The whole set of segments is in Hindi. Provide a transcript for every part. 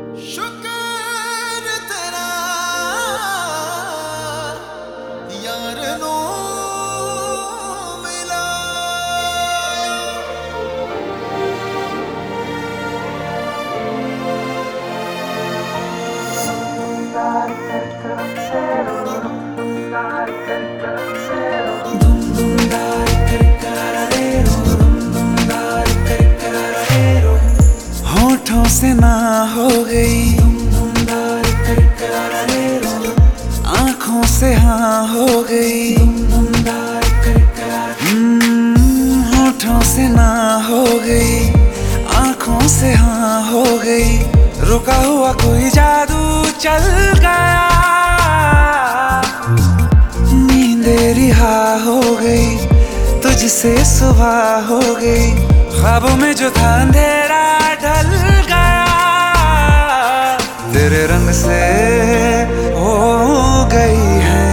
शुक्र तेरा यार नो मिला। होठों से ना हो गई, आंखों से हाँ हो गई। होठों से ना हो गई, आंखों से हाँ हो गई। रुका हुआ कोई जादू चल गया, नींदे रिहा हो गई, तुझसे सुबह हो गई। ख्वाबों में जो था अंधेरा ढल गया, तेरे रंग से हो गई है,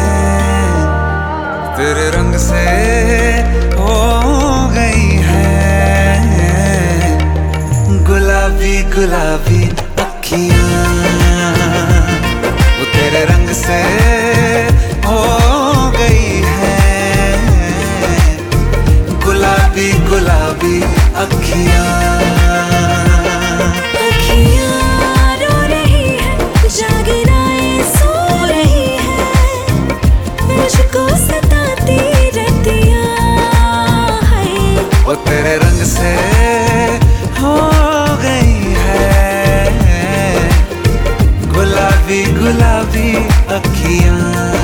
तेरे रंग से हो गई है। गुलाबी गुलाबी अखियां वो तेरे रंग से हो गई है। गुलाबी गुलाबी अखियां रो रही है, जागराएं सो रही है, मुझको सताती रतियां है। वो तेरे रंग से हो गई है। गुलाबी गुलाबी अखियां।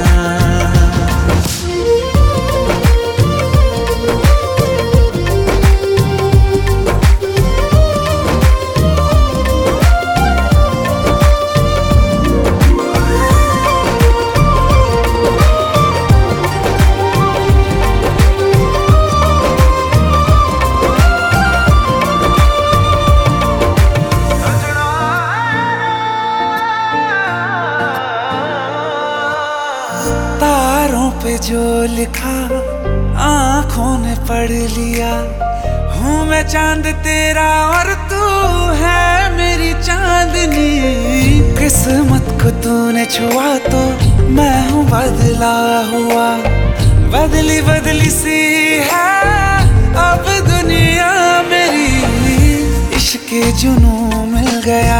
तारों पे जो लिखा आंखों ने पढ़ लिया। हूँ मैं चांद तेरा और तू है मेरी चांदनी। किस्मत को तूने छुआ तो मैं हूँ बदला हुआ। बदली बदली सी है अब दुनिया मेरी। इश्क के जुनून मिल गया,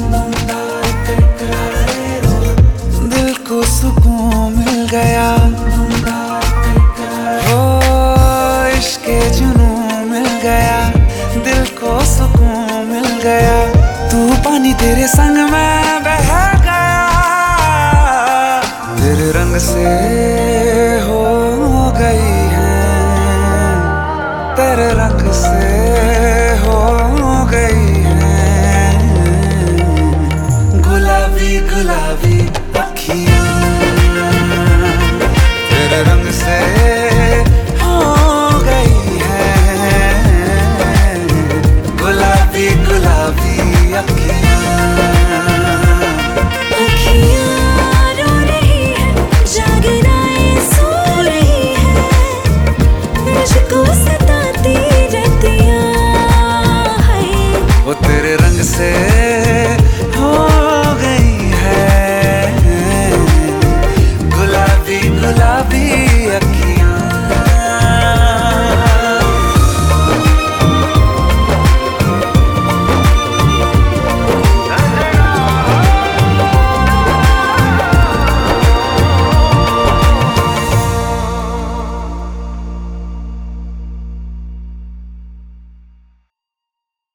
दिल को सुकून मिल गया। हो इश्क के जुनून मिल गया, दिल को सुकून मिल गया। तू पानी तेरे संग में बह गया, तेरे रंग से